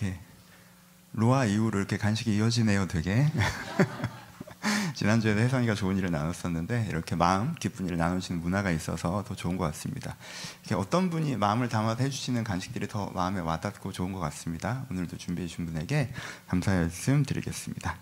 이렇게 로아 이후로 이렇게 간식이 이어지네요, 되게. 지난주에도 혜성이가 좋은 일을 나눴었는데 이렇게 마음 기쁜 일을 나누시는 문화가 있어서 더 좋은 것 같습니다. 이렇게 어떤 분이 마음을 담아서 해주시는 간식들이 더 마음에 와닿고 좋은 것 같습니다. 오늘도 준비해 주신 분에게 감사의 말씀 드리겠습니다.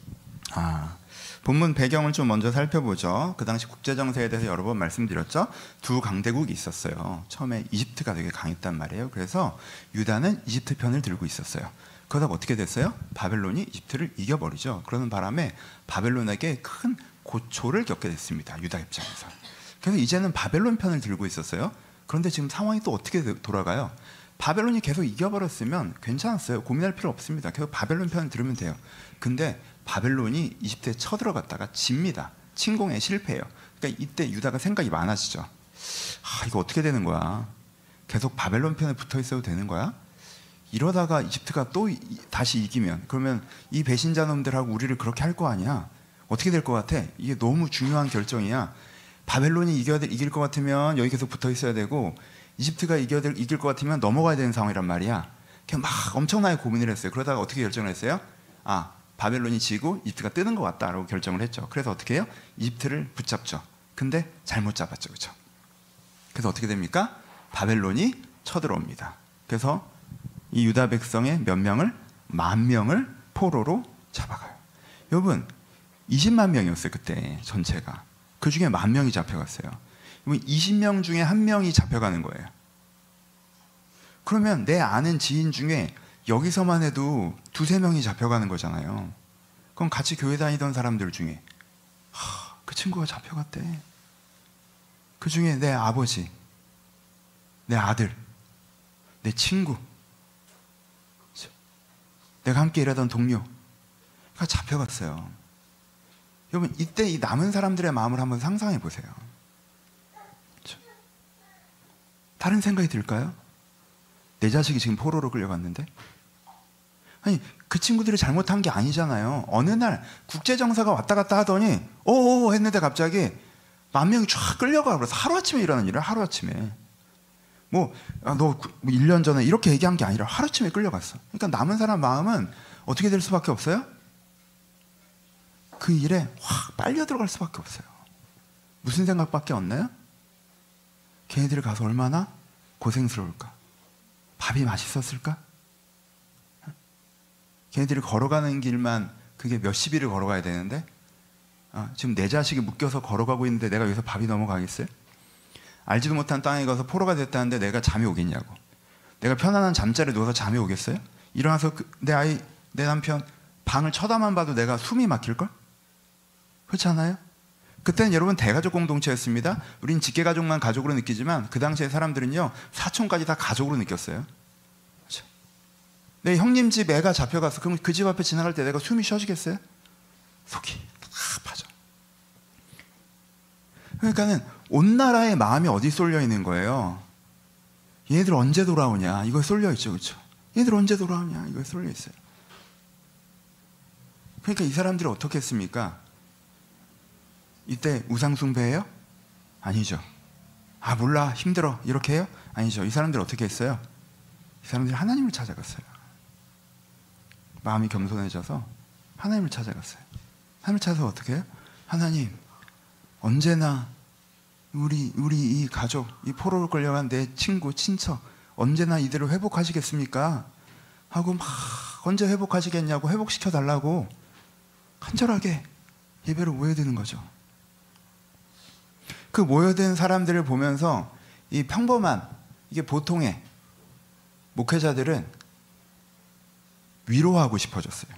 본문 배경을 좀 먼저 살펴보죠. 그 당시 국제정세에 대해서 여러 번 말씀드렸죠. 두 강대국이 있었어요. 처음에 이집트가 되게 강했단 말이에요. 그래서 유다는 이집트 편을 들고 있었어요. 그러다가 어떻게 됐어요? 바벨론이 이집트를 이겨버리죠. 그러는 바람에 바벨론에게 큰 고초를 겪게 됐습니다. 유다 입장에서. 그래서 이제는 바벨론 편을 들고 있었어요. 그런데 지금 상황이 또 어떻게 돌아가요? 바벨론이 계속 이겨버렸으면 괜찮았어요. 고민할 필요 없습니다. 계속 바벨론 편을 들으면 돼요. 근데 바벨론이 이집트에 쳐들어갔다가 집니다. 침공에 실패해요. 그러니까 이때 유다가 생각이 많아지죠. 이거 어떻게 되는 거야? 계속 바벨론 편에 붙어 있어도 되는 거야? 이러다가 이집트가 또 다시 이기면, 그러면 이 배신자 놈들하고 우리를 그렇게 할 거 아니야? 어떻게 될 것 같아? 이게 너무 중요한 결정이야. 바벨론이 이길 것 같으면 여기 계속 붙어 있어야 되고, 이집트가 이길 것 같으면 넘어가야 되는 상황이란 말이야. 그냥 막 엄청나게 고민을 했어요. 그러다가 어떻게 결정을 했어요? 바벨론이 지고 이집트가 뜨는 것 같다라고 결정을 했죠. 그래서 어떻게 해요? 이집트를 붙잡죠. 근데 잘못 잡았죠. 그렇죠? 그래서 어떻게 됩니까? 바벨론이 쳐들어옵니다. 그래서 이 유다 백성의 몇 명을? 10,000명을 포로로 잡아가요. 여러분 20만 명이었어요. 그때 전체가. 그 중에 10,000명이 잡혀갔어요. 20명 중에 1명이 잡혀가는 거예요. 그러면 내 아는 지인 중에 여기서만 해도 2-3명이 잡혀가는 거잖아요. 그럼 같이 교회 다니던 사람들 중에 그 친구가 잡혀갔대. 그 중에 내 아버지, 내 아들, 내 친구, 내가 함께 일하던 동료가 잡혀갔어요. 여러분 이때 이 남은 사람들의 마음을 한번 상상해 보세요. 다른 생각이 들까요? 내 자식이 지금 포로로 끌려갔는데? 아니 그 친구들이 잘못한 게 아니잖아요. 어느 날 국제정사가 왔다 갔다 하더니 오오 했는데 갑자기 10,000명이 쫙 끌려가. 그래서 하루아침에 일어나는 일을 하루아침에 너 1년 전에 이렇게 얘기한 게 아니라 하루아침에 끌려갔어. 그러니까 남은 사람 마음은 어떻게 될 수밖에 없어요? 그 일에 확 빨려 들어갈 수밖에 없어요. 무슨 생각밖에 없나요? 걔네들이 가서 얼마나 고생스러울까? 밥이 맛있었을까? 걔네들이 걸어가는 길만 그게 몇십 일을 걸어가야 되는데 지금 내 자식이 묶여서 걸어가고 있는데 내가 여기서 밥이 넘어가겠어요? 알지도 못한 땅에 가서 포로가 됐다는데 내가 잠이 오겠냐고. 내가 편안한 잠자리에 누워서 잠이 오겠어요? 일어나서 내 아이, 내 남편 방을 쳐다만 봐도 내가 숨이 막힐걸? 그렇지 않아요? 그때는 여러분 대가족 공동체였습니다. 우린 직계가족만 가족으로 느끼지만 그 당시에 사람들은요 사촌까지 다 가족으로 느꼈어요. 그렇죠? 내 형님 집 애가 잡혀갔어. 그럼 그 집 앞에 지나갈 때 내가 숨이 쉬어지겠어요? 속이 아파져. 그러니까는 온 나라의 마음이 어디 쏠려 있는 거예요? 얘네들 언제 돌아오냐 이거에 쏠려 있죠. 그렇죠? 얘네들 언제 돌아오냐 이거에 쏠려 있어요. 그러니까 이 사람들이 어떻게 했습니까? 이때 우상 숭배해요? 아니죠. 몰라 힘들어 이렇게 해요? 아니죠. 이 사람들 어떻게 했어요? 이 사람들이 하나님을 찾아갔어요. 마음이 겸손해져서 하나님을 찾아갔어요. 하나님을 찾아서 어떻게 해요? 하나님 언제나 우리 이 가족, 이 포로로 끌려간 내 친구, 친척 언제나 이대로 회복하시겠습니까? 하고 막 언제 회복하시겠냐고 회복시켜달라고 간절하게 예배로 모여드는 거죠. 그 모여든 사람들을 보면서 이 평범한 이게 보통의 목회자들은 위로하고 싶어졌어요.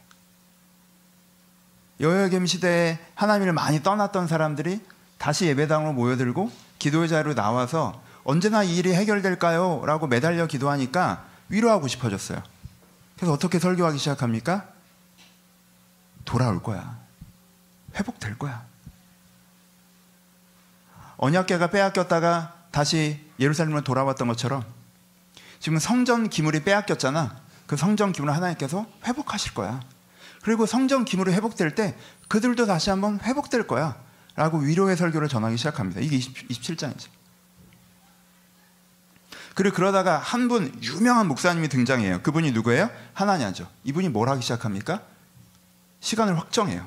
여호야김 시대에 하나님을 많이 떠났던 사람들이 다시 예배당으로 모여들고 기도의 자리로 나와서 언제나 이 일이 해결될까요? 라고 매달려 기도하니까 위로하고 싶어졌어요. 그래서 어떻게 설교하기 시작합니까? 돌아올 거야. 회복될 거야. 언약궤가 빼앗겼다가 다시 예루살렘으로 돌아왔던 것처럼 지금 성전 기물이 빼앗겼잖아. 그 성전 기물을 하나님께서 회복하실 거야. 그리고 성전 기물이 회복될 때 그들도 다시 한번 회복될 거야 라고 위로의 설교를 전하기 시작합니다. 이게 27장이죠. 그리고 그러다가 한 분 유명한 목사님이 등장해요. 그분이 누구예요? 하나냐죠. 이분이 뭘 하기 시작합니까? 시간을 확정해요.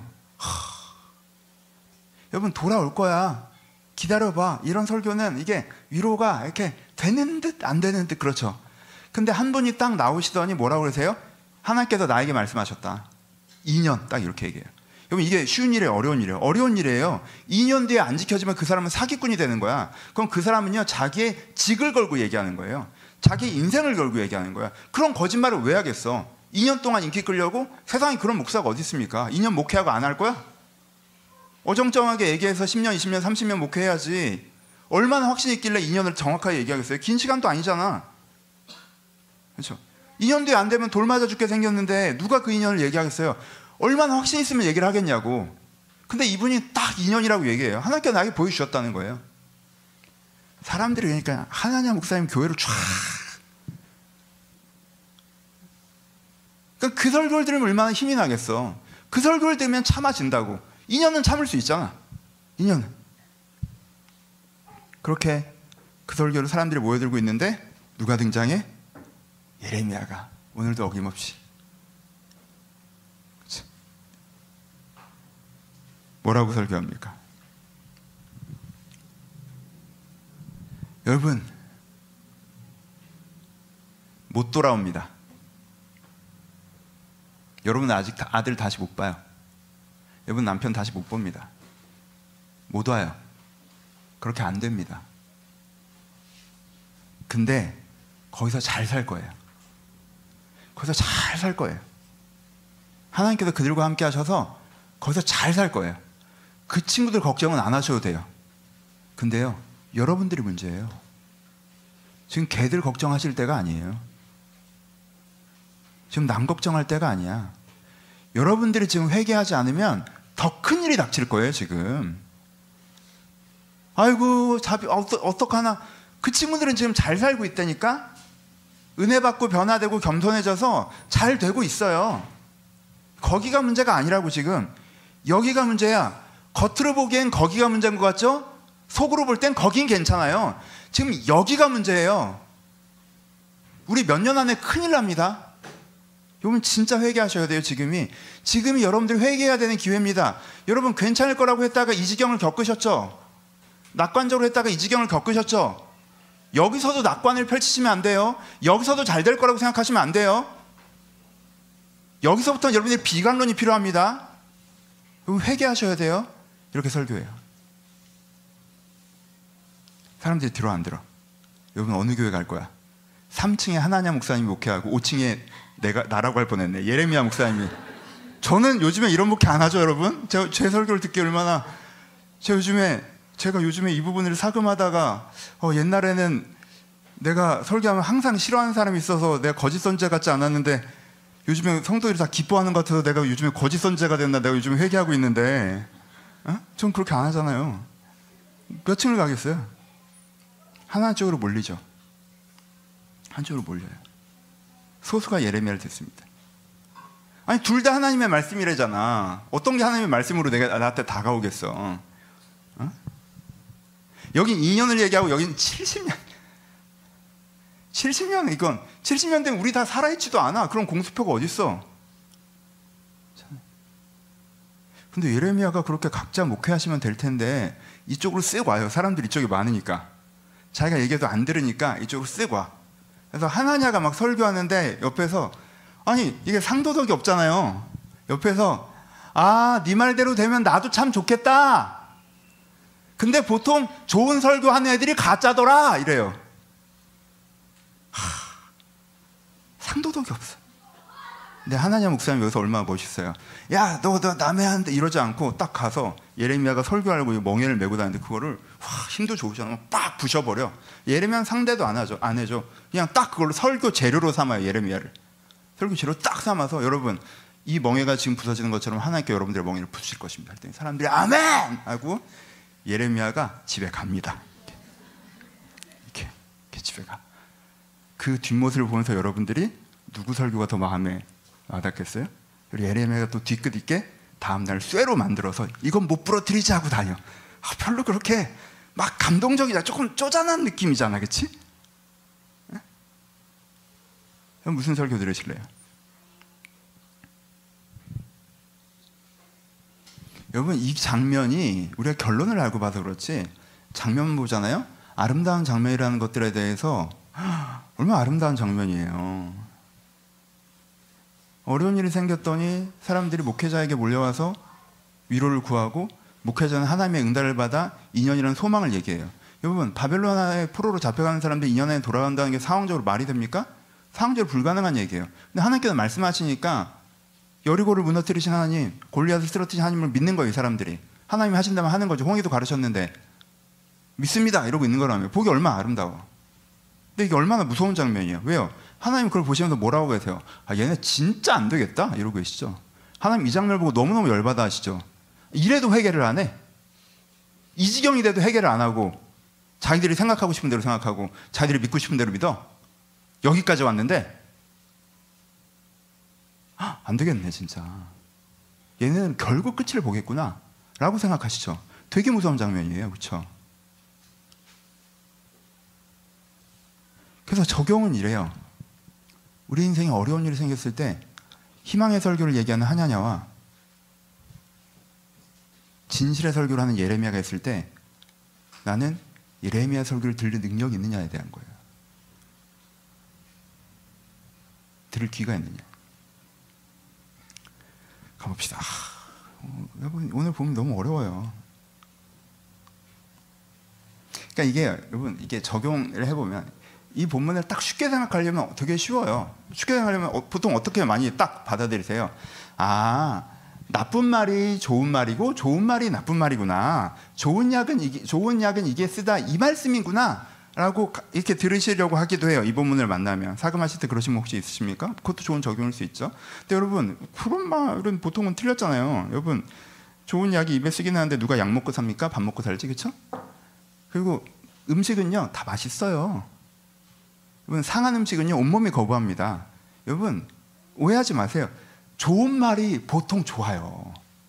여러분 돌아올 거야. 기다려봐. 이런 설교는 이게 위로가 이렇게 되는 듯 안 되는 듯 그렇죠. 근데 한 분이 딱 나오시더니 뭐라고 그러세요? 하나님께서 나에게 말씀하셨다. 2년 딱 이렇게 얘기해요. 여러분 이게 쉬운 일이에요? 어려운 일이에요? 어려운 일이에요. 2년 뒤에 안 지켜지면 그 사람은 사기꾼이 되는 거야. 그럼 그 사람은요 자기의 직을 걸고 얘기하는 거예요. 자기 인생을 걸고 얘기하는 거야. 그런 거짓말을 왜 하겠어? 2년 동안 인기 끌려고? 세상에 그런 목사가 어디 있습니까? 2년 목회하고 안 할 거야? 어정쩡하게 얘기해서 10년, 20년, 30년 목회해야지. 얼마나 확신이 있길래 2년을 정확하게 얘기하겠어요? 긴 시간도 아니잖아. 그렇죠? 2년 뒤에 안 되면 돌 맞아 죽게 생겼는데 누가 그 2년을 얘기하겠어요? 얼마나 확신 있으면 얘기를 하겠냐고. 근데 이분이 딱 2년이라고 얘기해요. 하나님께서 나에게 보여주셨다는 거예요. 사람들이 그러니까 하나냐 목사님 교회로 쫙. 그러니까 그 설교를 들으면 얼마나 힘이 나겠어. 그 설교를 들으면 참아진다고. 2년은 참을 수 있잖아. 2년은. 그렇게 그 설교를 사람들이 모여들고 있는데 누가 등장해? 예레미야가 오늘도 어김없이. 뭐라고 설교합니까? 여러분 못 돌아옵니다. 여러분 아직 아들 다시 못 봐요. 여러분 남편 다시 못 봅니다. 못 와요. 그렇게 안 됩니다. 근데 거기서 잘 살 거예요. 거기서 잘 살 거예요. 하나님께서 그들과 함께 하셔서 거기서 잘 살 거예요. 그 친구들 걱정은 안 하셔도 돼요. 근데요 여러분들이 문제예요. 지금 걔들 걱정하실 때가 아니에요. 지금 남 걱정할 때가 아니야. 여러분들이 지금 회개하지 않으면 더 큰 일이 닥칠 거예요 지금. 아이고 어떡하나. 그 친구들은 지금 잘 살고 있다니까. 은혜 받고 변화되고 겸손해져서 잘 되고 있어요. 거기가 문제가 아니라고. 지금 여기가 문제야. 겉으로 보기엔 거기가 문제인 것 같죠? 속으로 볼 땐 거긴 괜찮아요. 지금 여기가 문제예요. 우리 몇 년 안에 큰일 납니다. 여러분 진짜 회개하셔야 돼요. 지금이 여러분들 회개해야 되는 기회입니다. 여러분 괜찮을 거라고 했다가 이 지경을 겪으셨죠? 낙관적으로 했다가 이 지경을 겪으셨죠? 여기서도 낙관을 펼치시면 안 돼요. 여기서도 잘 될 거라고 생각하시면 안 돼요. 여기서부터 여러분들이 비관론이 필요합니다. 여러분 회개하셔야 돼요. 이렇게 설교해요. 사람들이 들어 안 들어? 여러분 어느 교회 갈 거야? 3층에 하나냐 목사님이 목회하고 5층에 나라고 할 뻔했네. 예레미야 목사님이. 저는 요즘에 이런 목회 안 하죠 여러분? 제 설교를 듣기 얼마나. 제가 요즘에 이 부분을 사금하다가 옛날에는 내가 설교하면 항상 싫어하는 사람이 있어서 내가 거짓 선지자 같지 않았는데 요즘에 성도들이 다 기뻐하는 것 같아서 내가 요즘에 거짓 선지자가 됐나. 내가 요즘에 회개하고 있는데 전 그렇게 안 하잖아요. 몇 층을 가겠어요? 하나 쪽으로 몰리죠. 한쪽으로 몰려요. 소수가 예레미야를 듣습니다. 아니 둘 다 하나님의 말씀이래잖아. 어떤 게 하나님의 말씀으로 나한테 다가오겠어. 여긴 2년을 얘기하고 여긴 70년. 70년 이건 70년 되면 우리 다 살아있지도 않아. 그런 공수표가 어딨어. 근데 예레미야가 그렇게 각자 목회하시면 될 텐데 이쪽으로 쓱 와요. 사람들이 이쪽이 많으니까. 자기가 얘기해도 안 들으니까 이쪽으로 쓱 와. 그래서 하나냐가 막 설교하는데 옆에서 아니 이게 상도덕이 없잖아요. 옆에서 네 말대로 되면 나도 참 좋겠다. 근데 보통 좋은 설교하는 애들이 가짜더라 이래요. 상도덕이 없어. 근데 하나냐 목사님 여기서 얼마나 멋있어요. 야 너 남의 하는데 이러지 않고 딱 가서 예레미야가 설교하려고 멍에를 메고 다니는데 그거를 힘도 좋으잖아. 빡 부셔버려. 예레미야는 상대도 안 해줘. 그냥 딱 그걸로 설교 재료로 삼아요. 예레미야를 설교 재료로 딱 삼아서 여러분 이 멍에가 지금 부서지는 것처럼 하나님께 여러분들의 멍에를 부수실 것입니다. 그랬더니 사람들이 아멘 하고 예레미야가 집에 갑니다. 이렇게 집에 가. 그 뒷모습을 보면서 여러분들이 누구 설교가 더 마음에 와닿겠어요? 그리고 예레미야가 또 뒤끝 있게 다음날 쇠로 만들어서 이건 못 부러뜨리지 하고 다녀. 별로 그렇게 막 감동적이다. 조금 쪼잔한 느낌이잖아, 그렇지? 무슨 설교 들으실래요? 여러분, 이 장면이 우리가 결론을 알고 봐서 그렇지 장면 보잖아요. 아름다운 장면이라는 것들에 대해서 얼마나 아름다운 장면이에요. 어려운 일이 생겼더니 사람들이 목회자에게 몰려와서 위로를 구하고 목회자는 하나님의 응답을 받아 2년이라는 소망을 얘기해요. 여러분, 바벨론의 포로로 잡혀가는 사람들이 2년 안에 돌아간다는 게 상황적으로 말이 됩니까? 상황적으로 불가능한 얘기예요. 근데 하나님께서 말씀하시니까 여리고를 무너뜨리신 하나님, 골리앗을 쓰러뜨리신 하나님을 믿는 거예요. 이 사람들이 하나님이 하신다면 하는 거죠. 홍해도 가르쳤는데 믿습니다 이러고 있는 거라며. 보기 얼마나 아름다워. 근데 이게 얼마나 무서운 장면이에요. 왜요? 하나님 그걸 보시면서 뭐라고 계세요? 얘네 진짜 안 되겠다 이러고 계시죠. 하나님 이 장면을 보고 너무너무 열받아 하시죠. 이래도 회개를 안 해? 이 지경이 돼도 해결을 안 하고 자기들이 생각하고 싶은 대로 생각하고 자기들이 믿고 싶은 대로 믿어? 여기까지 왔는데 안 되겠네 진짜. 얘네는 결국 끝을 보겠구나 라고 생각하시죠. 되게 무서운 장면이에요. 그렇죠? 그래서 적용은 이래요. 우리 인생에 어려운 일이 생겼을 때 희망의 설교를 얘기하는 하냐냐와 진실의 설교를 하는 예레미야가 있을 때 나는 예레미야 설교를 들을 능력이 있느냐에 대한 거예요. 들을 귀가 있느냐. 가봅시다. 여러분, 오늘 보면 너무 어려워요. 그러니까 이게 여러분, 이게 적용을 해보면 이 본문을 딱 쉽게 생각하려면 되게 쉬워요. 쉽게 생각하려면 보통 어떻게 많이 딱 받아들이세요? 나쁜 말이 좋은 말이고 좋은 말이 나쁜 말이구나. 좋은 약은 이게 쓰다 이 말씀이구나 라고 이렇게 들으시려고 하기도 해요. 이 본문을 만나면. 사금하실 때 그러신 분 혹시 있으십니까? 그것도 좋은 적용일 수 있죠. 근데 여러분, 그런 말은 보통은 틀렸잖아요. 여러분, 좋은 약이 입에 쓰긴 하는데 누가 약 먹고 삽니까? 밥 먹고 살지, 그렇죠? 그리고 음식은요 다 맛있어요. 여러분, 상한 음식은요 온몸이 거부합니다. 여러분, 오해하지 마세요. 좋은 말이 보통 좋아요.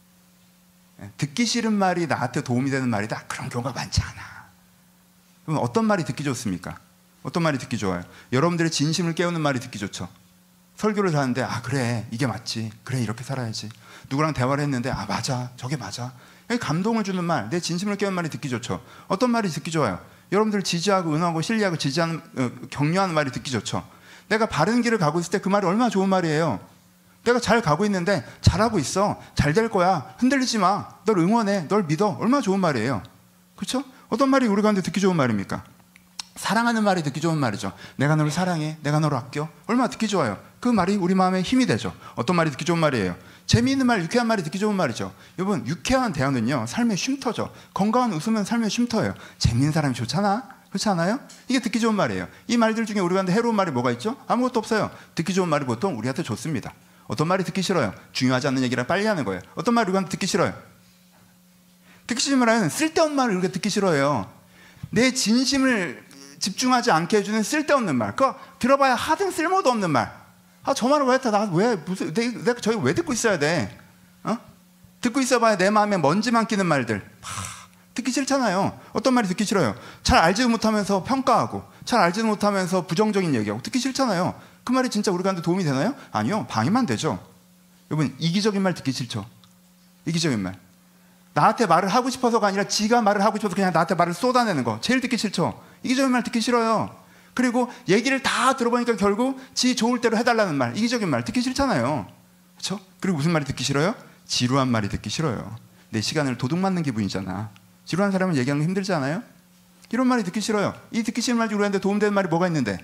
듣기 싫은 말이 나한테 도움이 되는 말이다, 그런 경우가 많지 않아. 그럼 어떤 말이 듣기 좋습니까? 어떤 말이 듣기 좋아요? 여러분들의 진심을 깨우는 말이 듣기 좋죠. 설교를 하는데 그래 이게 맞지, 그래 이렇게 살아야지. 누구랑 대화를 했는데 맞아, 저게 맞아. 감동을 주는 말, 내 진심을 깨우는 말이 듣기 좋죠. 어떤 말이 듣기 좋아요? 여러분들 지지하고 응원하고 신뢰하고 지지하는 격려하는 말이 듣기 좋죠. 내가 바른 길을 가고 있을 때 그 말이 얼마나 좋은 말이에요. 내가 잘 가고 있는데 잘하고 있어, 잘 될 거야, 흔들리지 마, 널 응원해, 널 믿어, 얼마나 좋은 말이에요. 그렇죠? 어떤 말이 우리 가운데 듣기 좋은 말입니까? 사랑하는 말이 듣기 좋은 말이죠. 내가 너를 사랑해, 내가 너를 아껴, 얼마나 듣기 좋아요. 그 말이 우리 마음에 힘이 되죠. 어떤 말이 듣기 좋은 말이에요? 재미있는 말, 유쾌한 말이 듣기 좋은 말이죠. 여러분, 유쾌한 대화는요 삶의 쉼터죠. 건강한 웃음은 삶의 쉼터예요. 재미있는 사람이 좋잖아, 그렇지 않아요? 이게 듣기 좋은 말이에요. 이 말들 중에 우리 가운데 해로운 말이 뭐가 있죠? 아무것도 없어요. 듣기 좋은 말이 보통 우리한테 좋습니다. 어떤 말이 듣기 싫어요? 중요하지 않는 얘기를 빨리 하는 거예요. 어떤 말이 우리한테 듣기 싫어요? 듣기 싫은 말은 쓸데없는 말을 우리가 듣기 싫어해요. 내 진심을 집중하지 않게 해주는 쓸데없는 말, 그거 들어봐야 하등 쓸모도 없는 말. 저 말을 왜 했다, 내가 저희 왜 듣고 있어야 돼? 듣고 있어봐야 내 마음에 먼지만 끼는 말들 듣기 싫잖아요. 어떤 말이 듣기 싫어요? 잘 알지도 못하면서 평가하고, 잘 알지도 못하면서 부정적인 얘기하고 듣기 싫잖아요. 그 말이 진짜 우리한테 도움이 되나요? 아니요, 방해만 되죠. 여러분, 이기적인 말 듣기 싫죠. 이기적인 말, 나한테 말을 하고 싶어서가 아니라 지가 말을 하고 싶어서 그냥 나한테 말을 쏟아내는 거 제일 듣기 싫죠. 이기적인 말 듣기 싫어요. 그리고 얘기를 다 들어보니까 결국 지 좋을 대로 해달라는 말, 이기적인 말 듣기 싫잖아요. 그렇죠? 그리고 무슨 말이 듣기 싫어요? 지루한 말이 듣기 싫어요. 내 시간을 도둑맞는 기분이잖아. 지루한 사람은 얘기하는 거 힘들지 않아요? 이런 말이 듣기 싫어요. 이 듣기 싫은 말 중에 우리한테 도움되는 말이 뭐가 있는데?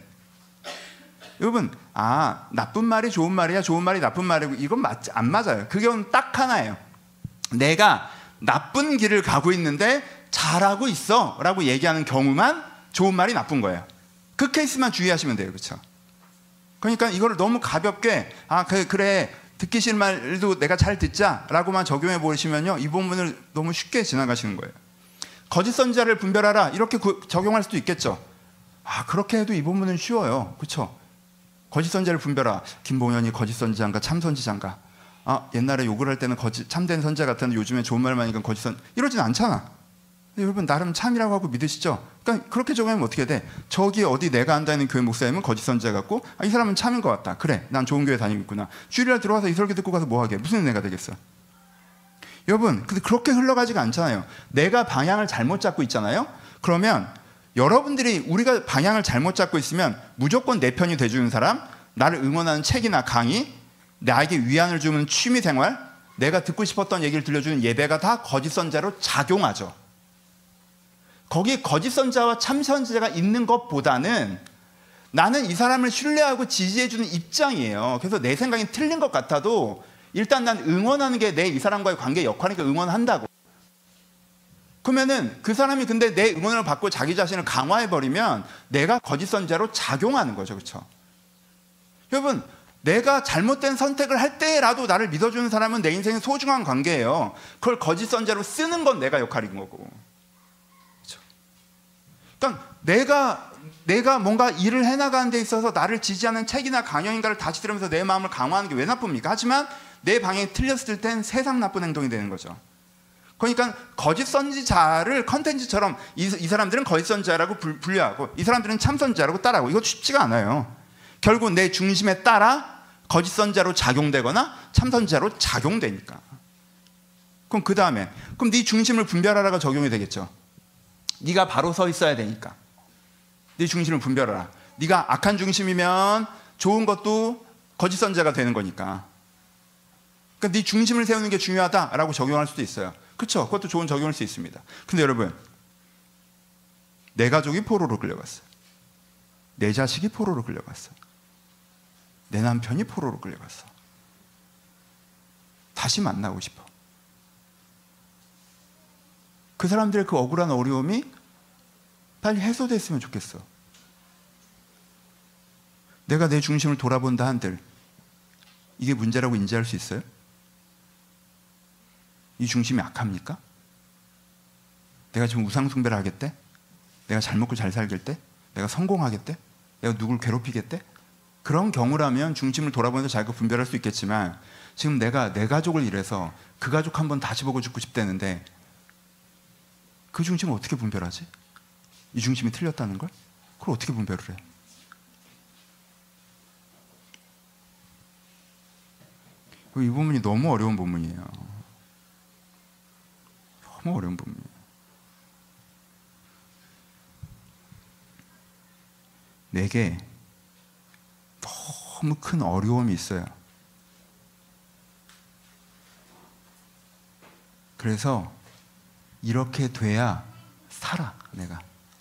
여러분, 나쁜 말이 좋은 말이야, 좋은 말이 나쁜 말이고, 이건 안 맞아요. 그게 딱 하나예요. 내가 나쁜 길을 가고 있는데 잘하고 있어 라고 얘기하는 경우만 좋은 말이 나쁜 거예요. 그 케이스만 주의하시면 돼요. 그렇죠? 그러니까 이거를 너무 가볍게 그래 듣기 싫은 말도 내가 잘 듣자 라고만 적용해 보시면요, 이 본문을 너무 쉽게 지나가시는 거예요. 거짓 선지자를 분별하라, 이렇게 적용할 수도 있겠죠. 그렇게 해도 이 본문은 쉬워요. 그렇죠? 거짓 선지자를 분별하라. 김봉현이 거짓 선지자인가 참 선지자인가? 옛날에 욕을 할 때는 참된 선지자 같았는데 요즘에 좋은 말만 하니까 거짓 이러진 않잖아. 여러분 나름 참이라고 하고 믿으시죠? 그러니까 그렇게 적용하면 어떻게 돼? 저기 어디 내가 안다는 교회 목사님은 거짓 선지자 같고 이 사람은 참인 것 같다. 그래, 난 좋은 교회 다니고 있구나. 주일날 들어와서 이 설교 듣고 가서 뭐 하게? 무슨 은혜가 되겠어? 여러분, 근데 그렇게 흘러가지가 않잖아요. 내가 방향을 잘못 잡고 있잖아요. 그러면 여러분들이 우리가 방향을 잘못 잡고 있으면 무조건 내 편이 돼주는 사람, 나를 응원하는 책이나 강의, 나에게 위안을 주는 취미생활, 내가 듣고 싶었던 얘기를 들려주는 예배가 다 거짓 선지자로 작용하죠. 거기에 거짓 선지자와 참 선지자가 있는 것보다는 나는 이 사람을 신뢰하고 지지해주는 입장이에요. 그래서 내 생각이 틀린 것 같아도 일단 난 응원하는 게 내 이 사람과의 관계 역할이니까 응원한다고. 그러면은 그 사람이 근데 내 응원을 받고 자기 자신을 강화해버리면 내가 거짓 선지자로 작용하는 거죠. 그렇죠? 여러분, 내가 잘못된 선택을 할 때라도 나를 믿어주는 사람은 내 인생의 소중한 관계예요. 그걸 거짓 선지자로 쓰는 건 내가 역할인 거고. 그렇죠? 그러니까 내가 뭔가 일을 해나가는 데 있어서 나를 지지하는 책이나 강연인가를 다시 들으면서 내 마음을 강화하는 게 왜 나쁩니까? 하지만 내 방향이 틀렸을 땐 세상 나쁜 행동이 되는 거죠. 그러니까 거짓 선지자를 컨텐츠처럼 이 사람들은 거짓 선지자라고 분류하고 이 사람들은 참 선지자라고 따라하고 이거 쉽지가 않아요. 결국 내 중심에 따라 거짓 선지자로 작용되거나 참 선지자로 작용되니까. 그럼 그 다음에 그럼 네 중심을 분별하라가 적용이 되겠죠. 네가 바로 서 있어야 되니까. 네 중심을 분별하라. 네가 악한 중심이면 좋은 것도 거짓 선지자가 되는 거니까. 그러니까 네 중심을 세우는 게 중요하다라고 적용할 수도 있어요. 그렇죠? 그것도 좋은 적용일 수 있습니다. 근데 여러분, 내 가족이 포로로 끌려갔어요. 내 자식이 포로로 끌려갔어요. 내 남편이 포로로 끌려갔어. 다시 만나고 싶어. 그 사람들의 그 억울한 어려움이 빨리 해소됐으면 좋겠어. 내가 내 중심을 돌아본다 한들 이게 문제라고 인지할 수 있어요? 이 중심이 악합니까? 내가 지금 우상숭배를 하겠대? 내가 잘 먹고 잘 살겠대? 내가 성공하겠대? 내가 누굴 괴롭히겠대? 그런 경우라면 중심을 돌아보면서 자기가 분별할 수 있겠지만 지금 내가 내 가족을 잃어서 그 가족 한번 다시 보고 죽고 싶다는데 그 중심을 어떻게 분별하지? 이 중심이 틀렸다는 걸? 그걸 어떻게 분별을 해? 이 부분이 너무 어려운 부분이에요. 너무 어려운 부분이에요. 내게 너무 큰 어려움이 있어요. 그래서 이렇게 돼야 살아, 내가.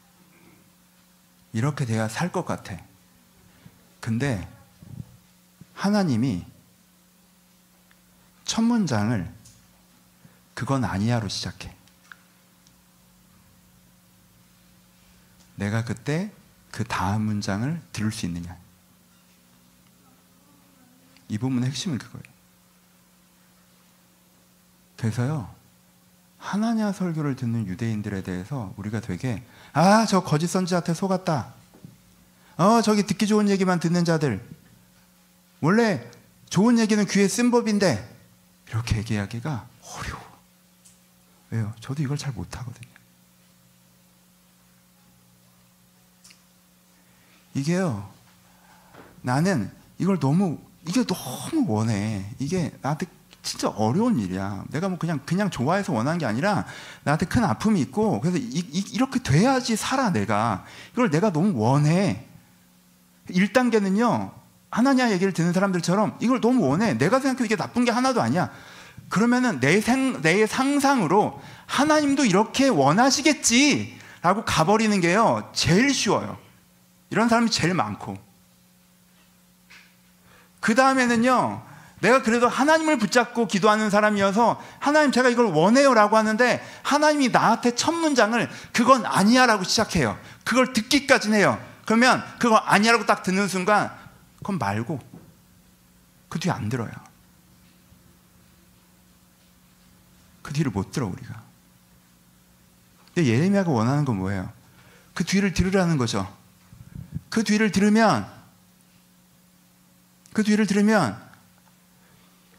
이렇게 돼야 살 것 같아. 근데 하나님이 첫 문장을 그건 아니야로 시작해. 내가 그때 그 다음 문장을 들을 수 있느냐. 이 부분의 핵심은 그거예요. 그래서요, 하나냐 설교를 듣는 유대인들에 대해서 우리가 되게 저 거짓 선지자한테 속았다. 저기 듣기 좋은 얘기만 듣는 자들. 원래 좋은 얘기는 귀에 쓴 법인데 이렇게 얘기하기가 어려워. 왜요? 저도 이걸 잘 못하거든요. 이게요, 나는 이게 너무 원해. 이게 나한테 진짜 어려운 일이야. 내가 뭐 그냥 좋아해서 원하는 게 아니라 나한테 큰 아픔이 있고 그래서 이렇게 돼야지 살아 내가. 이걸 내가 너무 원해. 1단계는요, 하나냐 얘기를 듣는 사람들처럼 이걸 너무 원해. 내가 생각해도 이게 나쁜 게 하나도 아니야. 그러면은 내 상상으로 하나님도 이렇게 원하시겠지 라고 가버리는 게요, 제일 쉬워요. 이런 사람이 제일 많고. 그 다음에는요, 내가 그래도 하나님을 붙잡고 기도하는 사람이어서 하나님 제가 이걸 원해요 라고 하는데 하나님이 나한테 첫 문장을 그건 아니야 라고 시작해요. 그걸 듣기까지는 해요. 그러면 그거 아니야 라고 딱 듣는 순간 그건 말고 그 뒤에 안 들어요. 그 뒤를 못 들어 우리가. 근데 예레미야가 원하는 건 뭐예요? 그 뒤를 들으라는 거죠. 그 뒤를 들으면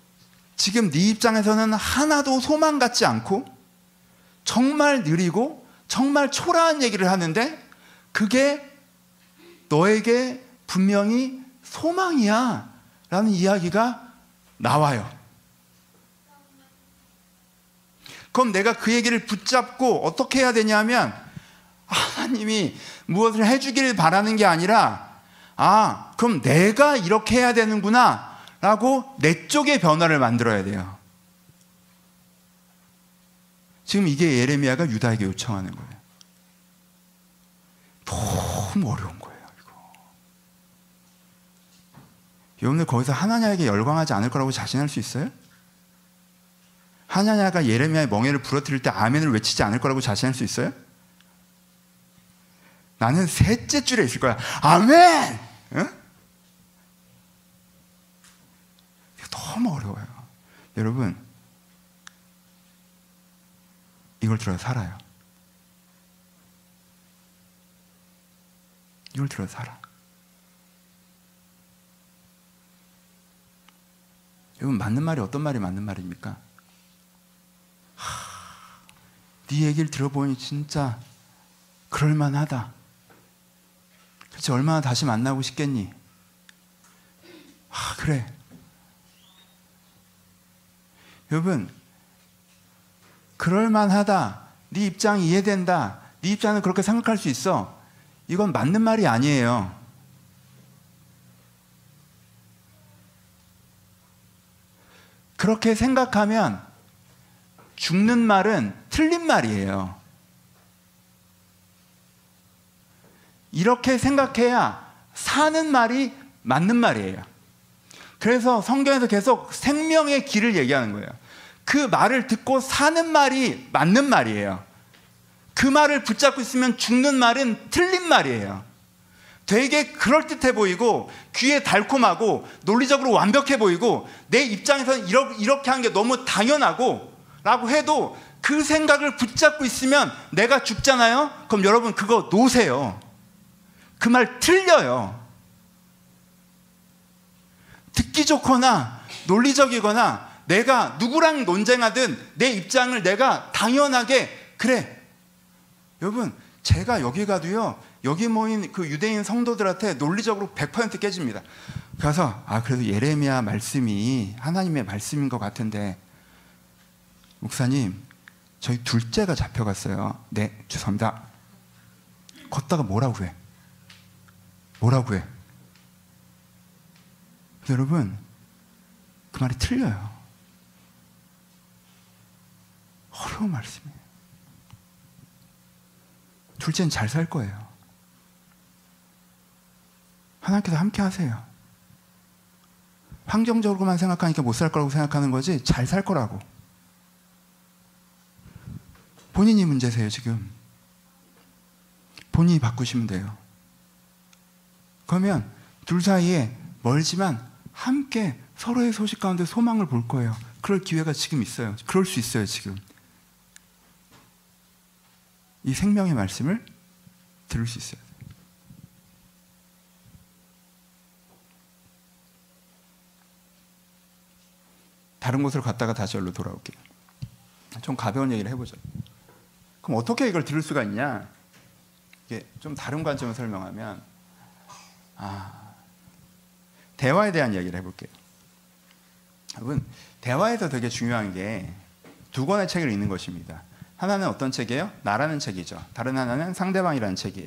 지금 네 입장에서는 하나도 소망 같지 않고 정말 느리고 정말 초라한 얘기를 하는데 그게 너에게 분명히 소망이야 라는 이야기가 나와요. 그럼 내가 그 얘기를 붙잡고 어떻게 해야 되냐면 하나님이 무엇을 해주기를 바라는 게 아니라 그럼 내가 이렇게 해야 되는구나 라고 내 쪽의 변화를 만들어야 돼요. 지금 이게 예레미야가 유다에게 요청하는 거예요. 너무 어려운 거예요. 이거. 여러분들 거기서 하나냐에게 열광하지 않을 거라고 자신할 수 있어요? 하나냐가 예레미야의 멍에를 부러뜨릴 때 아멘을 외치지 않을 거라고 자신할 수 있어요? 나는 셋째 줄에 있을 거야. 아멘! 응? 너무 어려워요. 여러분, 이걸 들어서 살아요. 이걸 들어서 살아. 여러분, 맞는 말이 어떤 말이 맞는 말입니까? 네 얘기를 들어보니 진짜 그럴만하다. 그치, 얼마나 다시 만나고 싶겠니? 그래. 여러분, 그럴만하다, 네 입장이 이해된다, 네 입장은 그렇게 생각할 수 있어. 이건 맞는 말이 아니에요. 그렇게 생각하면 죽는 말은 틀린 말이에요. 이렇게 생각해야 사는 말이 맞는 말이에요. 그래서 성경에서 계속 생명의 길을 얘기하는 거예요. 그 말을 듣고 사는 말이 맞는 말이에요. 그 말을 붙잡고 있으면 죽는 말은 틀린 말이에요. 되게 그럴듯해 보이고 귀에 달콤하고 논리적으로 완벽해 보이고 내 입장에서는 이렇게 하는 게 너무 당연하고 라고 해도 그 생각을 붙잡고 있으면 내가 죽잖아요? 그럼 여러분 그거 놓으세요. 그 말 틀려요. 듣기 좋거나 논리적이거나 내가 누구랑 논쟁하든 내 입장을 내가 당연하게 그래. 여러분, 제가 여기 가도요, 여기 모인 그 유대인 성도들한테 논리적으로 100% 깨집니다. 그래서 그래도 예레미야 말씀이 하나님의 말씀인 것 같은데 목사님, 저희 둘째가 잡혀갔어요. 네, 죄송합니다. 걷다가 뭐라고 해? 뭐라고 해? 여러분, 그 말이 틀려요. 어려운 말씀이에요. 둘째는 잘 살 거예요. 하나님께서 함께 하세요. 환경적으로만 생각하니까 못 살 거라고 생각하는 거지 잘 살 거라고. 본인이 문제세요. 지금 본인이 바꾸시면 돼요. 그러면 둘 사이에 멀지만 함께 서로의 소식 가운데 소망을 볼 거예요. 그럴 기회가 지금 있어요. 그럴 수 있어요. 지금 이 생명의 말씀을 들을 수 있어요. 다른 곳으로 갔다가 다시 여기로 돌아올게요. 좀 가벼운 얘기를 해보죠. 그럼 어떻게 이걸 들을 수가 있냐? 이게 좀 다른 관점을 설명하면 대화에 대한 이야기를 해볼게요. 여러분, 대화에서 되게 중요한 게 두 권의 책을 읽는 것입니다. 하나는 어떤 책이에요? 나라는 책이죠. 다른 하나는 상대방이라는 책이에요.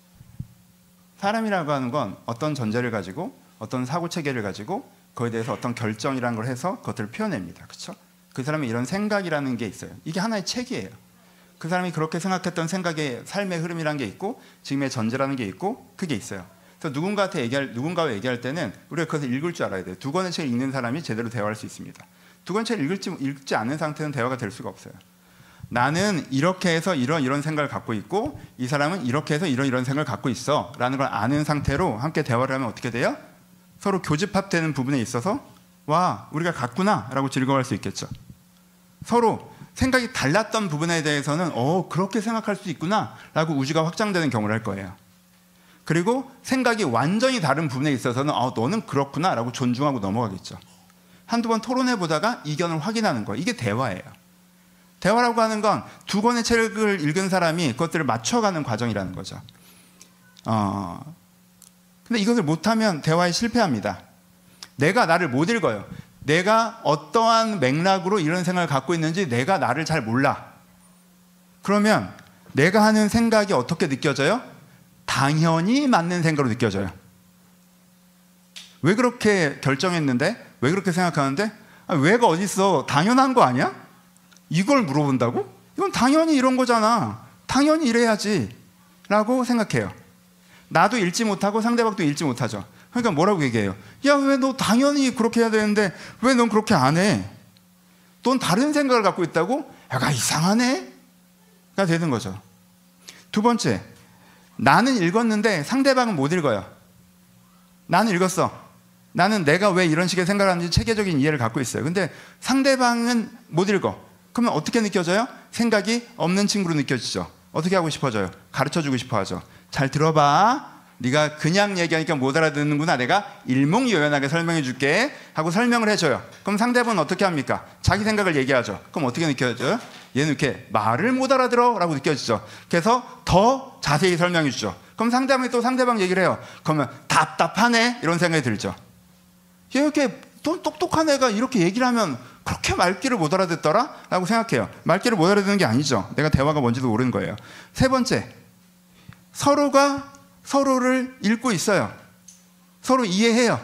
사람이라고 하는 건 어떤 전제를 가지고 어떤 사고 체계를 가지고 그거에 대해서 어떤 결정이라는 걸 해서 그것들을 표현합니다. 그렇죠? 그 사람이 이런 생각이라는 게 있어요. 이게 하나의 책이에요. 그 사람이 그렇게 생각했던 생각의 삶의 흐름이라는 게 있고 지금의 전제라는 게 있고 그게 있어요. 그래서 누군가와 얘기할 때는 우리가 그것을 읽을 줄 알아야 돼요. 두 권의 책을 읽는 사람이 제대로 대화할 수 있습니다. 두 권의 책을 읽지 않는 상태는 대화가 될 수가 없어요. 나는 이렇게 해서 이런 생각을 갖고 있고 이 사람은 이렇게 해서 이런 생각을 갖고 있어 라는 걸 아는 상태로 함께 대화를 하면 어떻게 돼요? 서로 교집합되는 부분에 있어서 와, 우리가 같구나 라고 즐거워할 수 있겠죠. 서로 생각이 달랐던 부분에 대해서는 그렇게 생각할 수 있구나 라고 우주가 확장되는 경우를 할 거예요. 그리고 생각이 완전히 다른 부분에 있어서는 너는 그렇구나 라고 존중하고 넘어가겠죠. 한두 번 토론해보다가 이견을 확인하는 거예요. 이게 대화예요. 대화라고 하는 건 두 권의 책을 읽은 사람이 그것들을 맞춰가는 과정이라는 거죠. 근데 이것을 못하면 대화에 실패합니다. 내가 나를 못 읽어요. 내가 어떠한 맥락으로 이런 생각을 갖고 있는지 내가 나를 잘 몰라. 그러면 내가 하는 생각이 어떻게 느껴져요? 당연히 맞는 생각으로 느껴져요. 왜 그렇게 결정했는데? 왜 그렇게 생각하는데? 왜가 어딨어? 당연한 거 아니야? 이걸 물어본다고? 이건 당연히 이런 거잖아. 당연히 이래야지 라고 생각해요. 나도 읽지 못하고 상대방도 읽지 못하죠. 그러니까 뭐라고 얘기해요? 야, 왜 너 당연히 그렇게 해야 되는데 왜 넌 그렇게 안 해? 넌 다른 생각을 갖고 있다고? 약간 이상하네? 가 되는 거죠. 두 번째, 나는 읽었는데 상대방은 못 읽어요. 나는 읽었어. 나는 내가 왜 이런 식의 생각을 하는지 체계적인 이해를 갖고 있어요. 근데 상대방은 못 읽어. 그러면 어떻게 느껴져요? 생각이 없는 친구로 느껴지죠. 어떻게 하고 싶어져요? 가르쳐주고 싶어 하죠. 잘 들어봐. 네가 그냥 얘기하니까 못 알아듣는구나. 내가 일목요연하게 설명해 줄게 하고 설명을 해줘요. 그럼 상대방은 어떻게 합니까? 자기 생각을 얘기하죠. 그럼 어떻게 느껴져요? 얘는 이렇게 말을 못 알아들어 라고 느껴지죠. 그래서 더 자세히 설명해 주죠. 그럼 상대방이 또 상대방 얘기를 해요. 그러면 답답하네 이런 생각이 들죠. 얘 이렇게 또 똑똑한 애가 이렇게 얘기를 하면 그렇게 말귀를 못 알아듣더라? 라고 생각해요. 말귀를 못 알아듣는 게 아니죠. 내가 대화가 뭔지도 모르는 거예요. 세 번째, 서로가 서로를 읽고 있어요. 서로 이해해요.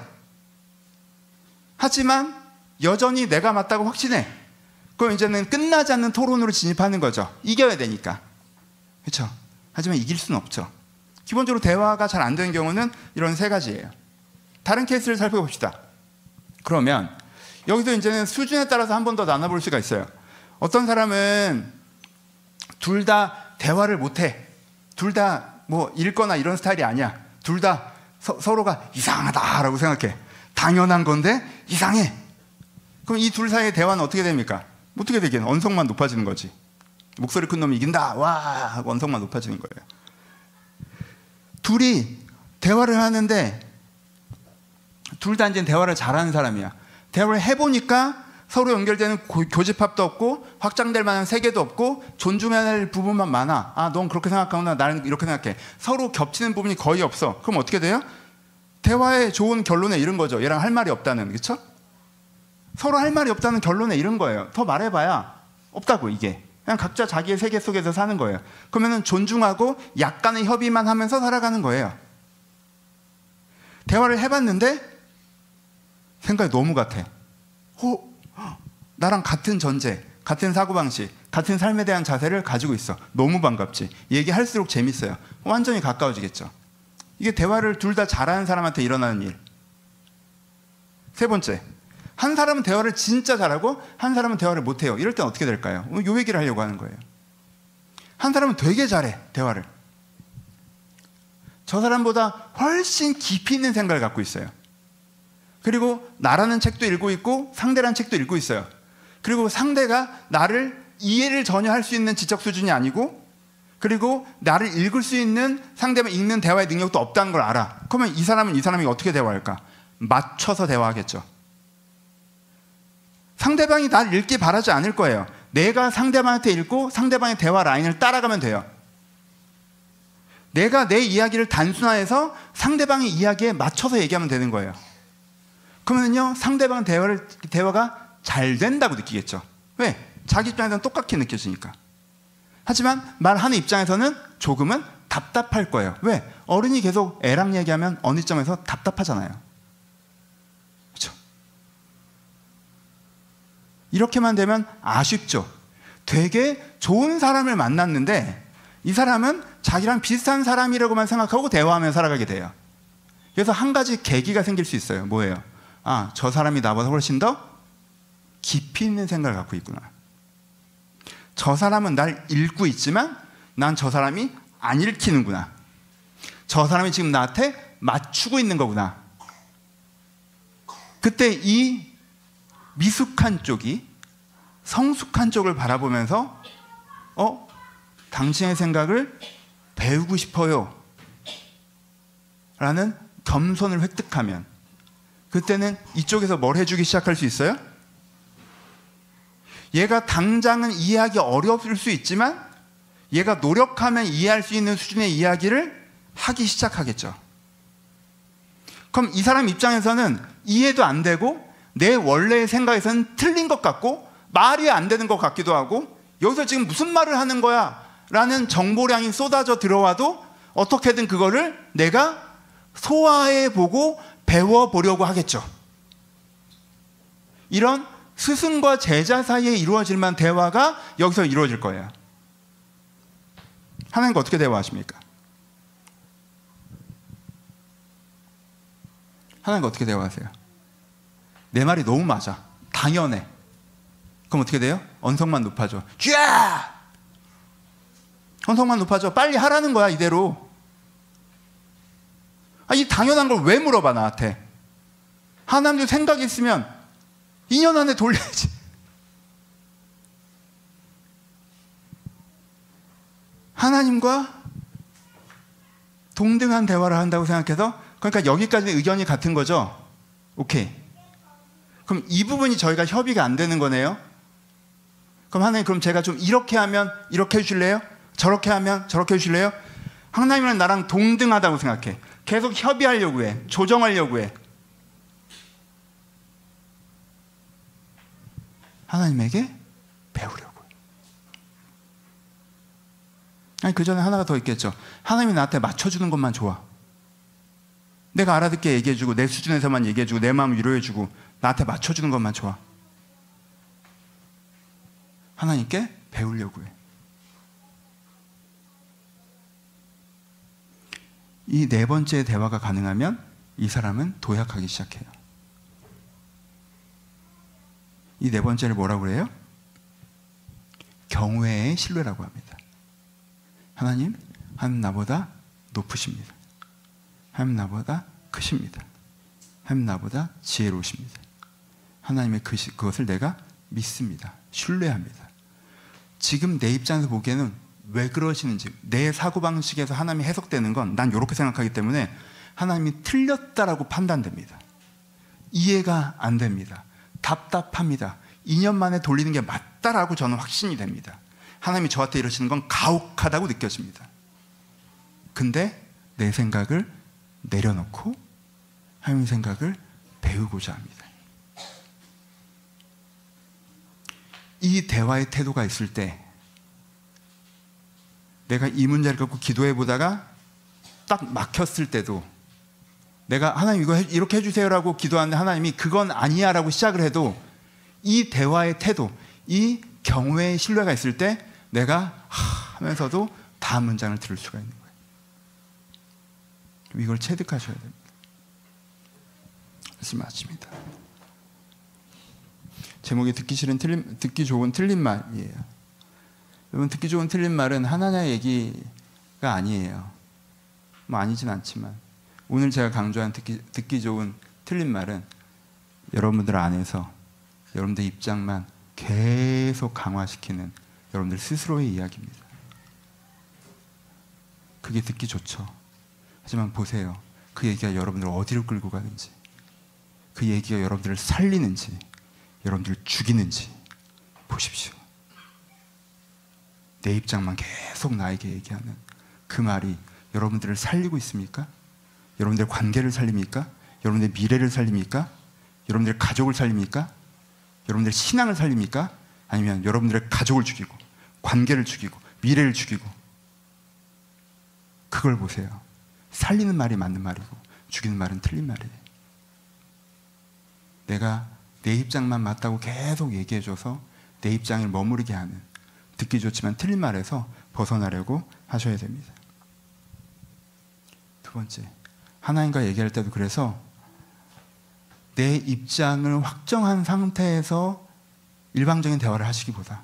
하지만 여전히 내가 맞다고 확신해. 그럼 이제는 끝나지 않는 토론으로 진입하는 거죠. 이겨야 되니까. 그렇죠? 하지만 이길 수는 없죠. 기본적으로 대화가 잘 안 되는 경우는 이런 세 가지예요. 다른 케이스를 살펴봅시다. 그러면 여기서 이제는 수준에 따라서 한 번 더 나눠볼 수가 있어요. 어떤 사람은 둘 다 대화를 못해. 둘 다 뭐 읽거나 이런 스타일이 아니야. 둘 다 서로가 이상하다라고 생각해. 당연한 건데 이상해. 그럼 이 둘 사이의 대화는 어떻게 됩니까? 어떻게 되겠노? 언성만 높아지는 거지. 목소리 큰 놈이 이긴다. 와 하고 언성만 높아지는 거예요. 둘이 대화를 하는데 둘 다 이제 대화를 잘하는 사람이야. 대화를 해보니까 서로 연결되는 교집합도 없고 확장될 만한 세계도 없고 존중해야 할 부분만 많아. 아, 넌 그렇게 생각하구나. 나는 이렇게 생각해. 서로 겹치는 부분이 거의 없어. 그럼 어떻게 돼요? 대화의 좋은 결론에 이른 거죠. 얘랑 할 말이 없다는. 그렇죠? 서로 할 말이 없다는 결론에 이른 거예요. 더 말해봐야 없다고 이게. 그냥 각자 자기의 세계 속에서 사는 거예요. 그러면 존중하고 약간의 협의만 하면서 살아가는 거예요. 대화를 해봤는데 생각이 너무 같아. 나랑 같은 전제, 같은 사고방식, 같은 삶에 대한 자세를 가지고 있어. 너무 반갑지. 얘기할수록 재밌어요. 완전히 가까워지겠죠. 이게 대화를 둘 다 잘하는 사람한테 일어나는 일. 세 번째, 한 사람은 대화를 진짜 잘하고 한 사람은 대화를 못해요. 이럴 땐 어떻게 될까요? 요 얘기를 하려고 하는 거예요. 한 사람은 되게 잘해, 대화를. 저 사람보다 훨씬 깊이 있는 생각을 갖고 있어요. 그리고 나라는 책도 읽고 있고 상대라는 책도 읽고 있어요. 그리고 상대가 나를 이해를 전혀 할 수 있는 지적 수준이 아니고, 그리고 나를 읽을 수 있는 상대방 읽는 대화의 능력도 없다는 걸 알아. 그러면 이 사람은 이 사람이 어떻게 대화할까? 맞춰서 대화하겠죠. 상대방이 나를 읽기 바라지 않을 거예요. 내가 상대방한테 읽고 상대방의 대화 라인을 따라가면 돼요. 내가 내 이야기를 단순화해서 상대방의 이야기에 맞춰서 얘기하면 되는 거예요. 그러면요, 상대방 대화가 잘 된다고 느끼겠죠. 왜? 자기 입장에서는 똑같게 느껴지니까. 하지만 말하는 입장에서는 조금은 답답할 거예요. 왜? 어른이 계속 애랑 얘기하면 어느 점에서 답답하잖아요. 그렇죠? 이렇게만 되면 아쉽죠. 되게 좋은 사람을 만났는데 이 사람은 자기랑 비슷한 사람이라고만 생각하고 대화하며 살아가게 돼요. 그래서 한 가지 계기가 생길 수 있어요. 뭐예요? 아, 저 사람이 나보다 훨씬 더 깊이 있는 생각을 갖고 있구나. 저 사람은 날 읽고 있지만 난 저 사람이 안 읽히는구나. 저 사람이 지금 나한테 맞추고 있는 거구나. 그때 이 미숙한 쪽이 성숙한 쪽을 바라보면서 당신의 생각을 배우고 싶어요 라는 겸손을 획득하면 그때는 이쪽에서 뭘 해주기 시작할 수 있어요? 얘가 당장은 이해하기 어려울 수 있지만 얘가 노력하면 이해할 수 있는 수준의 이야기를 하기 시작하겠죠. 그럼 이 사람 입장에서는 이해도 안 되고 내 원래의 생각에서는 틀린 것 같고 말이 안 되는 것 같기도 하고 여기서 지금 무슨 말을 하는 거야 라는 정보량이 쏟아져 들어와도 어떻게든 그거를 내가 소화해 보고 배워보려고 하겠죠. 이런 스승과 제자 사이에 이루어질 만한 대화가 여기서 이루어질 거예요. 하나님과 어떻게 대화하십니까? 하나님과 어떻게 대화하세요? 내 말이 너무 맞아. 당연해. 그럼 어떻게 돼요? 언성만 높아져. 쥐야! 언성만 높아져. 빨리 하라는 거야, 이대로. 이 당연한 걸 왜 물어봐, 나한테? 하나님도 생각이 있으면 2년 안에 돌려야지. 하나님과 동등한 대화를 한다고 생각해서, 그러니까 여기까지는 의견이 같은 거죠. 오케이. 그럼 이 부분이 저희가 협의가 안 되는 거네요. 그럼 하나님, 그럼 제가 좀 이렇게 하면 이렇게 해주실래요? 저렇게 하면 저렇게 해주실래요? 하나님은 나랑 동등하다고 생각해. 계속 협의하려고 해. 조정하려고 해. 하나님에게 배우려고. 아니, 그 전에 하나가 더 있겠죠. 하나님이 나한테 맞춰주는 것만 좋아. 내가 알아듣게 얘기해주고 내 수준에서만 얘기해주고 내 마음 위로해주고 나한테 맞춰주는 것만 좋아. 하나님께 배우려고 해. 이 네 번째 대화가 가능하면 이 사람은 도약하기 시작해요. 이 네 번째를 뭐라고 그래요? 경외의 신뢰라고 합니다. 하나님 나보다 높으십니다. 하나님 나보다 크십니다. 하나님 나보다 지혜로우십니다. 하나님의 그것을 내가 믿습니다. 신뢰합니다. 지금 내 입장에서 보기에는 왜 그러시는지, 내 사고방식에서 하나님이 해석되는 건 난 이렇게 생각하기 때문에 하나님이 틀렸다라고 판단됩니다. 이해가 안 됩니다. 답답합니다. 2년 만에 돌리는 게 맞다라고 저는 확신이 됩니다. 하나님이 저한테 이러시는 건 가혹하다고 느껴집니다. 근데 내 생각을 내려놓고 하나님의 생각을 배우고자 합니다. 이 대화의 태도가 있을 때 내가 이 문제를 갖고 기도해 보다가 딱 막혔을 때도 내가 하나님 이거 이렇게 해주세요라고 기도하는데 하나님이 그건 아니야 라고 시작을 해도 이 대화의 태도, 이 경외의 신뢰가 있을 때 내가 하면서도 다음 문장을 들을 수가 있는 거예요. 이걸 체득하셔야 됩니다. 말씀 맞습니다. 제목이 듣기 좋은 틀린 말이에요. 여러분, 듣기 좋은 틀린 말은 하나냐 얘기가 아니에요. 뭐 아니진 않지만 오늘 제가 강조한 듣기 좋은 틀린 말은 여러분들 안에서 여러분들 입장만 계속 강화시키는 여러분들 스스로의 이야기입니다. 그게 듣기 좋죠. 하지만 보세요. 그 얘기가 여러분들을 어디로 끌고 가는지, 그 얘기가 여러분들을 살리는지 여러분들을 죽이는지 보십시오. 내 입장만 계속 나에게 얘기하는 그 말이 여러분들을 살리고 있습니까? 여러분들의 관계를 살립니까? 여러분들의 미래를 살립니까? 여러분들의 가족을 살립니까? 여러분들의 신앙을 살립니까? 아니면 여러분들의 가족을 죽이고 관계를 죽이고 미래를 죽이고. 그걸 보세요. 살리는 말이 맞는 말이고 죽이는 말은 틀린 말이에요. 내가 내 입장만 맞다고 계속 얘기해줘서 내 입장을 머무르게 하는, 듣기 좋지만 틀린 말에서 벗어나려고 하셔야 됩니다. 두 번째, 하나님과 얘기할 때도 그래서 내 입장을 확정한 상태에서 일방적인 대화를 하시기보다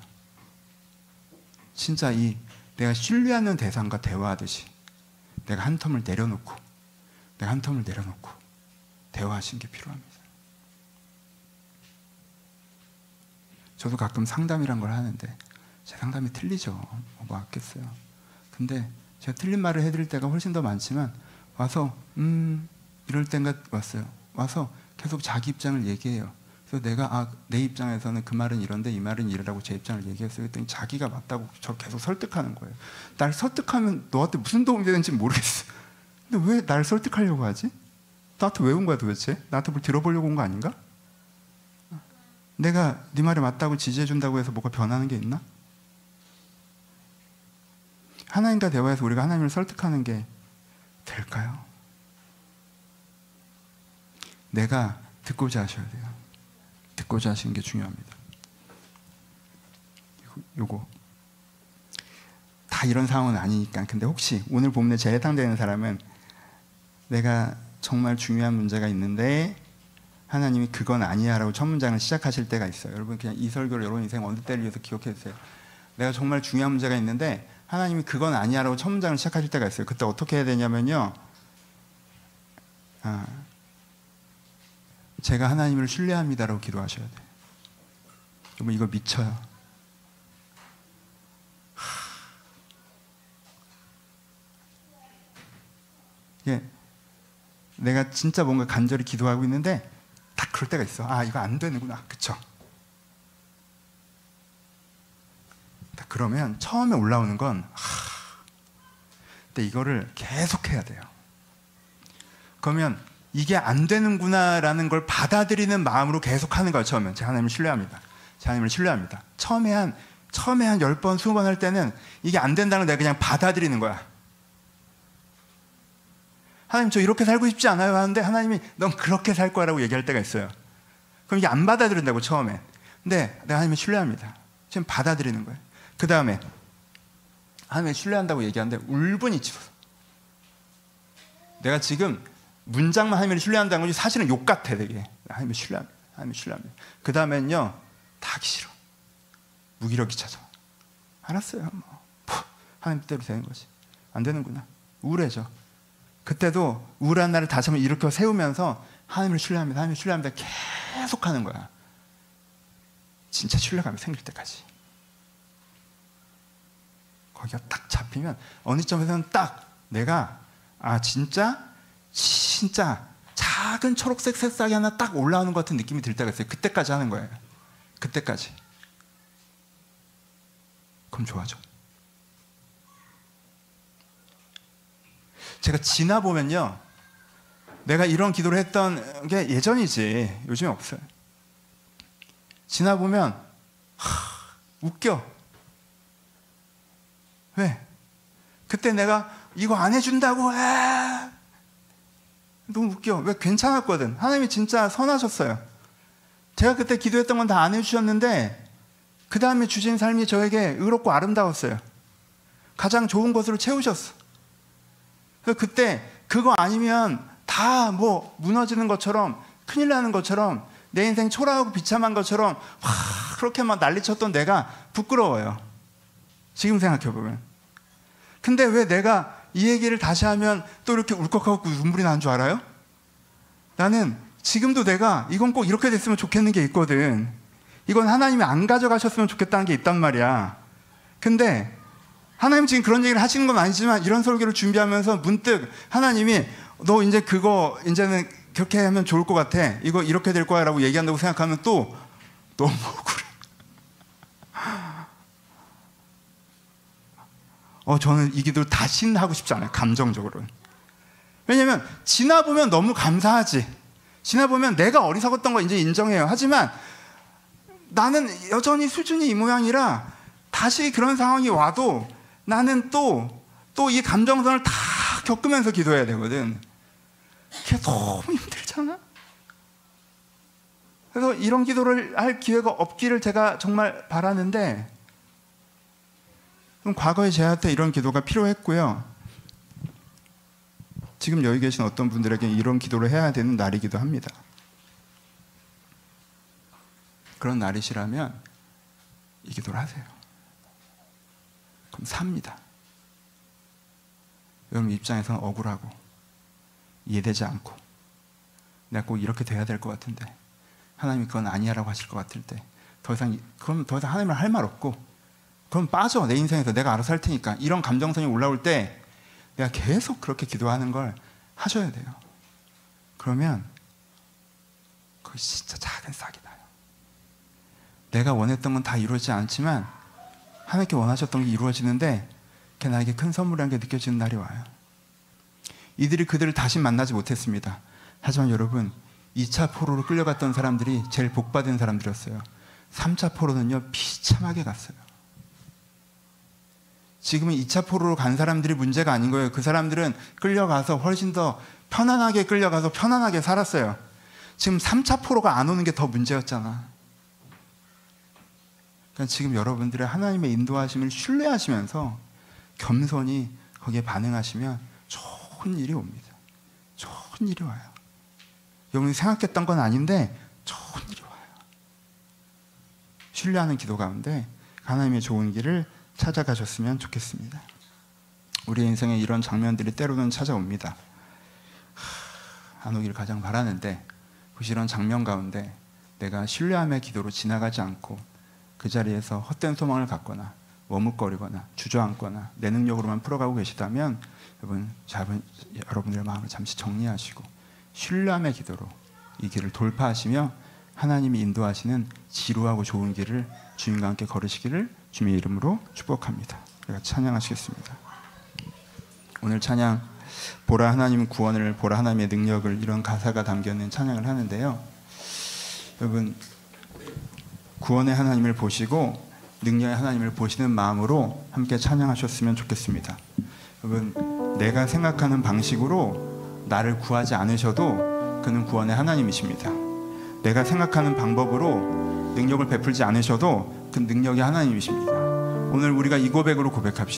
진짜 이 내가 신뢰하는 대상과 대화하듯이 내가 한 텀을 내려놓고 대화하시는 게 필요합니다. 저도 가끔 상담이란 걸 하는데 제 상담이 틀리죠. 뭐 아꼈어요. 근데 제가 틀린 말을 해드릴 때가 훨씬 더 많지만 와서 이럴 때가 왔어요. 와서 계속 자기 입장을 얘기해요. 그래서 내가 내 입장에서는 그 말은 이런데 이 말은 이러라고 제 입장을 얘기했어요. 그랬더니 자기가 맞다고 저 계속 설득하는 거예요. 날 설득하면 너한테 무슨 도움이 되는지 모르겠어. 근데 왜 날 설득하려고 하지? 나한테 왜 온 거야 도대체? 나한테 뭘 들어보려고 온 거 아닌가? 내가 네 말이 맞다고 지지해준다고 해서 뭐가 변하는 게 있나? 하나님과 대화해서 우리가 하나님을 설득하는 게 될까요? 내가 듣고자 하셔야 돼요. 듣고자 하시는 게 중요합니다. 요거 다 이런 상황은 아니니까. 근데 혹시 오늘 본문에 제일 해당되는 사람은 내가 정말 중요한 문제가 있는데 하나님이 그건 아니야 라고 첫 문장을 시작하실 때가 있어요. 여러분 그냥 이 설교를 여러분 인생 어느 때를 위해서 기억해 주세요. 내가 정말 중요한 문제가 있는데 하나님이 그건 아니야 라고 첫 문장을 시작하실 때가 있어요. 그때 어떻게 해야 되냐면요, 제가 하나님을 신뢰합니다 라고 기도하셔야 돼요. 여러분 이거 미쳐요. 예, 내가 진짜 뭔가 간절히 기도하고 있는데 딱 그럴 때가 있어. 이거 안 되는구나. 그쵸? 딱 그러면 처음에 올라오는 건 근데 이거를 계속 해야 돼요. 그러면 이게 안 되는구나라는 걸 받아들이는 마음으로 계속 하는 거예요. 처음엔 제가 하나님을 신뢰합니다. 제가 하나님을 신뢰합니다. 처음에 한 10번, 20번 할 때는 이게 안 된다는 걸 내가 그냥 받아들이는 거야. 하나님 저 이렇게 살고 싶지 않아요 하는데 하나님이 넌 그렇게 살 거야 라고 얘기할 때가 있어요. 그럼 이게 안 받아들인다고 처음에. 근데 내가 하나님을 신뢰합니다. 지금 받아들이는 거예요. 그 다음에 하나님을 신뢰한다고 얘기하는데 울분이 치솟아. 내가 지금 문장만 하나님을 신뢰한다는 것이 사실은 욕 같아 되게. 하나님을 신뢰합니다. 하나님을 신뢰합니다. 그 다음엔요 다 하기 싫어. 무기력이 찾아와. 알았어요. 하나님 뜻대로 되는 거지. 안 되는구나. 우울해져. 그때도 우울한 날을 다시 한번 일으켜 세우면서 하나님을 신뢰합니다. 하나님을 신뢰합니다. 계속 하는 거야. 진짜 신뢰감이 생길 때까지. 거기가 딱 잡히면 어느 점에서는 딱 내가 진짜 작은 초록색 새싹이 하나 딱 올라오는 것 같은 느낌이 들 때가 있어요. 그때까지 하는 거예요. 그때까지. 그럼 좋아져. 제가 지나보면요, 내가 이런 기도를 했던 게 예전이지 요즘에 없어요. 지나보면 웃겨. 왜? 그때 내가 이거 안 해준다고 너무 웃겨. 왜? 괜찮았거든. 하나님이 진짜 선하셨어요. 제가 그때 기도했던 건 다 안 해주셨는데 그 다음에 주신 삶이 저에게 의롭고 아름다웠어요. 가장 좋은 것으로 채우셨어. 그래서 그때 그거 아니면 다 뭐 무너지는 것처럼 큰일 나는 것처럼 내 인생 초라하고 비참한 것처럼 그렇게 막 난리쳤던 내가 부끄러워요. 지금 생각해보면. 근데 왜 내가 이 얘기를 다시 하면 또 이렇게 울컥하고 눈물이 나는 줄 알아요? 나는 지금도 내가 이건 꼭 이렇게 됐으면 좋겠는 게 있거든. 이건 하나님이 안 가져가셨으면 좋겠다는 게 있단 말이야. 근데 하나님 지금 그런 얘기를 하시는 건 아니지만 이런 설교를 준비하면서 문득 하나님이 너 이제 그거 이제는 그렇게 하면 좋을 것 같아. 이거 이렇게 될 거야 라고 얘기한다고 생각하면 또 너무 억울해. 저는 이 기도를 다시는 하고 싶지 않아요. 감정적으로는. 왜냐면 지나보면 너무 감사하지. 지나보면 내가 어리석었던 거 이제 인정해요. 하지만 나는 여전히 수준이 이 모양이라 다시 그런 상황이 와도 나는 또 이 감정선을 다 겪으면서 기도해야 되거든. 그게 너무 힘들잖아. 그래서 이런 기도를 할 기회가 없기를 제가 정말 바라는데, 그럼 과거에 저한테 이런 기도가 필요했고요. 지금 여기 계신 어떤 분들에게 이런 기도를 해야 되는 날이기도 합니다. 그런 날이시라면 이 기도를 하세요. 그럼 삽니다. 여러분 입장에서는 억울하고 이해되지 않고 내가 꼭 이렇게 돼야 될 것 같은데 하나님이 그건 아니야라고 하실 것 같을 때 그럼 더 이상 하나님을 할 말 없고 그럼 빠져. 내 인생에서 내가 알아서 할 테니까. 이런 감정선이 올라올 때 내가 계속 그렇게 기도하는 걸 하셔야 돼요. 그러면 그게 진짜 작은 싹이 나요. 내가 원했던 건 다 이루어지지 않지만 하나님께 원하셨던 게 이루어지는데 그게 나에게 큰 선물이라는 게 느껴지는 날이 와요. 이들이 그들을 다시 만나지 못했습니다. 하지만 여러분, 2차 포로로 끌려갔던 사람들이 제일 복받은 사람들이었어요. 3차 포로는요, 비참하게 갔어요. 지금은 2차 포로로 간 사람들이 문제가 아닌 거예요. 그 사람들은 끌려가서 훨씬 더 편안하게 끌려가서 편안하게 살았어요. 지금 3차 포로가 안 오는 게 더 문제였잖아. 그러니까 지금 여러분들의 하나님의 인도하심을 신뢰하시면서 겸손히 거기에 반응하시면 좋은 일이 옵니다. 좋은 일이 와요. 여러분이 생각했던 건 아닌데 좋은 일이 와요. 신뢰하는 기도 가운데 하나님의 좋은 길을 찾아가셨으면 좋겠습니다. 우리 인생에 이런 장면들이 때로는 찾아옵니다. 안 오길 가장 바라는데 혹시 이런 장면 가운데 내가 신뢰함의 기도로 지나가지 않고 그 자리에서 헛된 소망을 갖거나 머뭇거리거나 주저앉거나 내 능력으로만 풀어가고 계시다면 여러분들의 마음을 잠시 정리하시고 신뢰함의 기도로 이 길을 돌파하시며 하나님이 인도하시는 지루하고 좋은 길을 주님과 함께 걸으시기를 주님의 이름으로 축복합니다. 우리가 찬양하시겠습니다. 오늘 찬양 보라 하나님 구원을, 보라 하나님의 능력을, 이런 가사가 담겨있는 찬양을 하는데요. 여러분, 구원의 하나님을 보시고 능력의 하나님을 보시는 마음으로 함께 찬양하셨으면 좋겠습니다. 여러분, 내가 생각하는 방식으로 나를 구하지 않으셔도 그는 구원의 하나님이십니다. 내가 생각하는 방법으로 능력을 베풀지 않으셔도 그 능력의 하나님이십니다. 오늘 우리가 이 고백으로 고백합시다.